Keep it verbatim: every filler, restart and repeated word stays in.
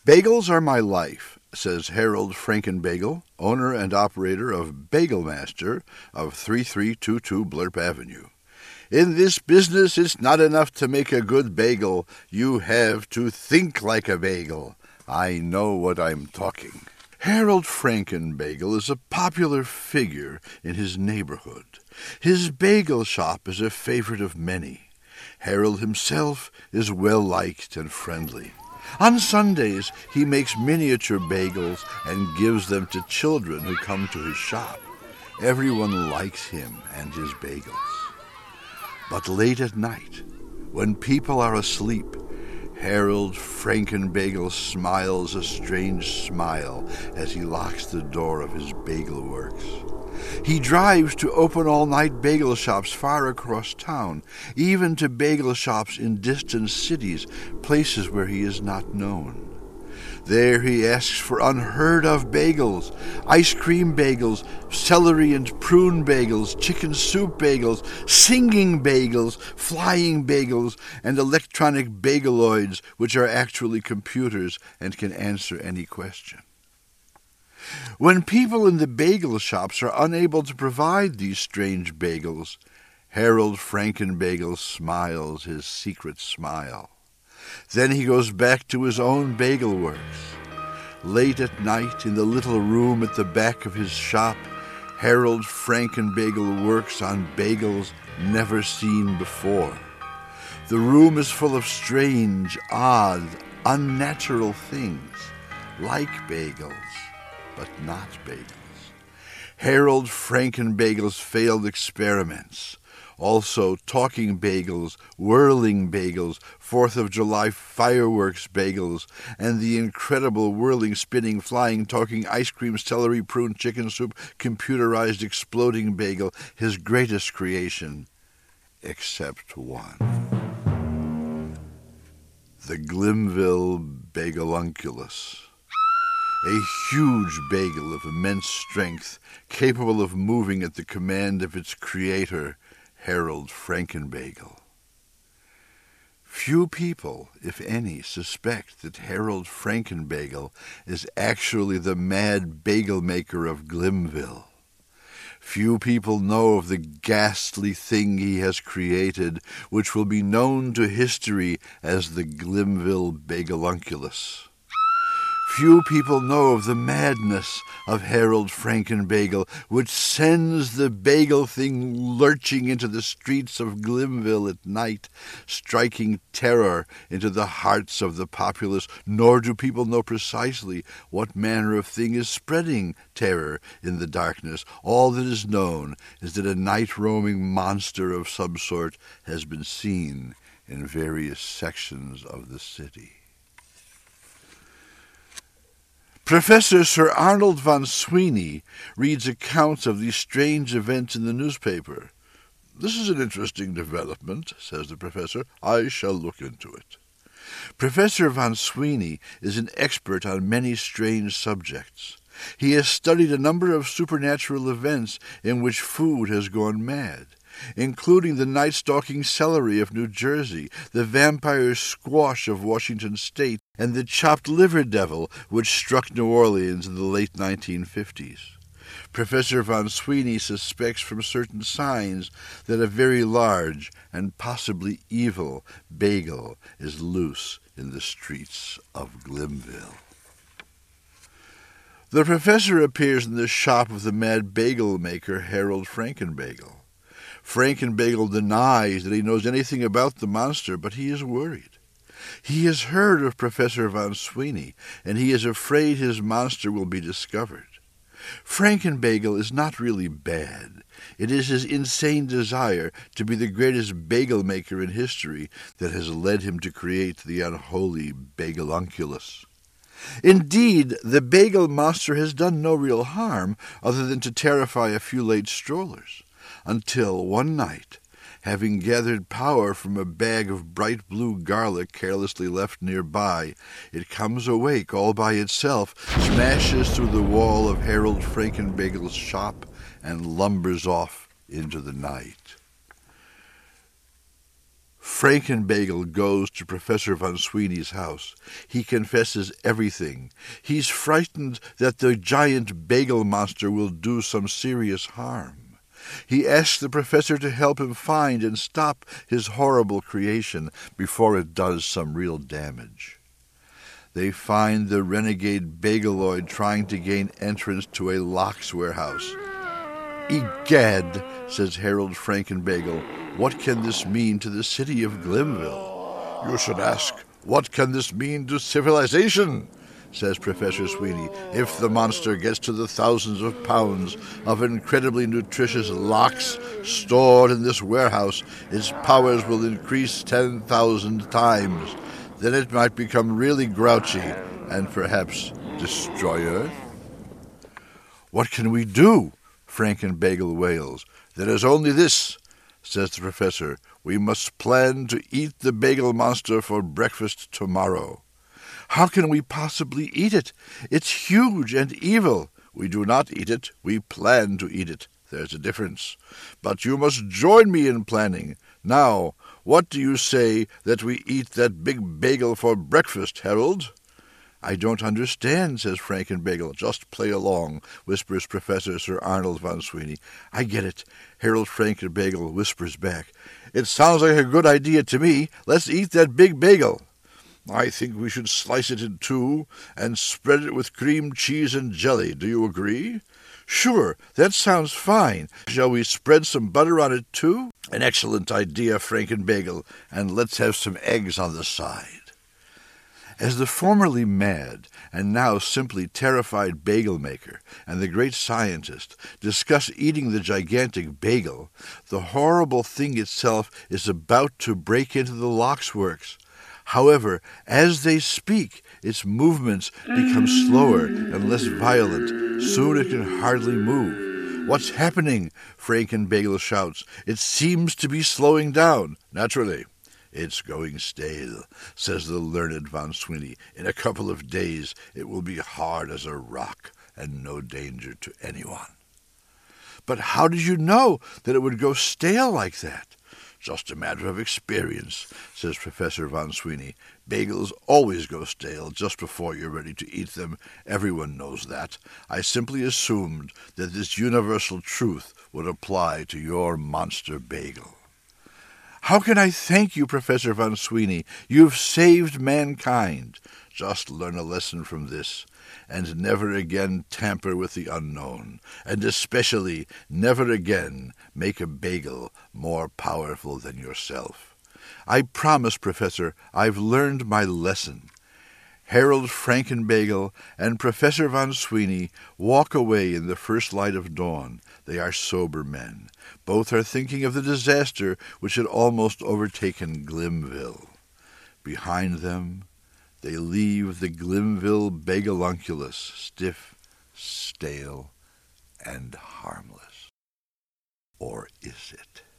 Bagels are my life, says Harold Frankenbagel, owner and operator of Bagel Master of thirty-three twenty-two Blurp Avenue. In this business, it's not enough to make a good bagel. You have to think like a bagel. I know what I'm talking. Harold Frankenbagel is a popular figure in his neighborhood. His bagel shop is a favorite of many. Harold himself is well-liked and friendly. On Sundays, he makes miniature bagels and gives them to children who come to his shop. Everyone likes him and his bagels. But late at night, when people are asleep, Harold Frankenbagel smiles a strange smile as he locks the door of his bagel works. He drives to open all-night bagel shops far across town, even to bagel shops in distant cities, places where he is not known. There he asks for unheard-of bagels, ice cream bagels, celery and prune bagels, chicken soup bagels, singing bagels, flying bagels, and electronic bageloids, which are actually computers and can answer any question. When people in the bagel shops are unable to provide these strange bagels, Harold Frankenbagel smiles his secret smile. Then he goes back to his own bagel works. Late at night, in the little room at the back of his shop, Harold Frankenbagel works on bagels never seen before. The room is full of strange, odd, unnatural things, like bagels, but not bagels. Harold Frankenbagel's failed experiments, also talking bagels, whirling bagels, Fourth of July fireworks bagels, and the incredible whirling, spinning, flying, talking ice cream, celery, prune, chicken soup, computerized exploding bagel, his greatest creation, except one. The Glimville Bagelunculus. A huge bagel of immense strength, capable of moving at the command of its creator, Harold Frankenbagel. Few people, if any, suspect that Harold Frankenbagel is actually the mad bagel maker of Glimville. Few people know of the ghastly thing he has created, which will be known to history as the Glimville Bagelunculus. Few people know of the madness of Harold Frankenbagel, which sends the bagel thing lurching into the streets of Glimville at night, striking terror into the hearts of the populace, nor do people know precisely what manner of thing is spreading terror in the darkness. All that is known is that a night-roaming monster of some sort has been seen in various sections of the city. Professor Sir Arnold von Sweeney reads accounts of these strange events in the newspaper. "This is an interesting development," says the professor. "I shall look into it." Professor von Sweeney is an expert on many strange subjects. He has studied a number of supernatural events in which food has gone mad, including the night-stalking celery of New Jersey, the vampire squash of Washington State, and the chopped liver devil which struck New Orleans in the late nineteen fifties. Professor von Sweeney suspects from certain signs that a very large and possibly evil bagel is loose in the streets of Glimville. The professor appears in the shop of the mad bagel maker Harold Frankenbagel. Frankenbagel denies that he knows anything about the monster, but he is worried. He has heard of Professor von Sweeney, and he is afraid his monster will be discovered. Frankenbagel is not really bad. It is his insane desire to be the greatest bagel maker in history that has led him to create the unholy Bagelunculus. Indeed, the bagel monster has done no real harm other than to terrify a few late strollers, until one night, having gathered power from a bag of bright blue garlic carelessly left nearby, it comes awake all by itself, smashes through the wall of Harold Frankenbagel's shop, and lumbers off into the night. Frankenbagel goes to Professor Von Sweeney's house. He confesses everything. He's frightened that the giant bagel monster will do some serious harm. He asks the professor to help him find and stop his horrible creation before it does some real damage. They find the renegade Bageloid trying to gain entrance to a Locke's warehouse. "Egad," says Harold Frankenbagel, "what can this mean to the city of Glimville?" "You should ask, what can this mean to civilization?" says Professor Sweeney. "If the monster gets to the thousands of pounds of incredibly nutritious Locks stored in this warehouse, its powers will increase ten thousand times. Then it might become really grouchy and perhaps destroy Earth." "What can we do?" Frankenbagel wails. "There is only this," says the professor. "We must plan to eat the bagel monster for breakfast tomorrow." "How can we possibly eat it? It's huge and evil." "We do not eat it. We plan to eat it. There's a difference. But you must join me in planning. Now, what do you say that we eat that big bagel for breakfast, Harold?" "I don't understand," says Frankenbagel. "Just play along," whispers Professor Sir Arnold Von Sweeney. "I get it." Harold Frankenbagel whispers back. "It sounds like a good idea to me. Let's eat that big bagel." "I think we should slice it in two and spread it with cream cheese and jelly. Do you agree?" "Sure, that sounds fine. Shall we spread some butter on it, too?" "An excellent idea, Frankenbagel, and let's have some eggs on the side." As the formerly mad and now simply terrified bagel maker and the great scientist discuss eating the gigantic bagel, the horrible thing itself is about to break into the Locks works. However, as they speak, its movements become slower and less violent. Soon it can hardly move. "What's happening?" Frankenbagel shouts. "It seems to be slowing down." "Naturally. It's going stale," says the learned Von Sweeney. "In a couple of days it will be hard as a rock and no danger to anyone." "But how did you know that it would go stale like that?" "Just a matter of experience," says Professor Von Sweeney. "Bagels always go stale just before you're ready to eat them. Everyone knows that. I simply assumed that this universal truth would apply to your monster bagel." "How can I thank you, Professor Von Sweeney? You've saved mankind." "Just learn a lesson from this, and never again tamper with the unknown, and especially never again make a bagel more powerful than yourself." "I promise, Professor, I've learned my lesson." Harold Frankenbagel and Professor Von Sweeney walk away in the first light of dawn. They are sober men. Both are thinking of the disaster which had almost overtaken Glimville. Behind them, they leave the Glimville bagelunculus, stiff, stale, and harmless. Or is it?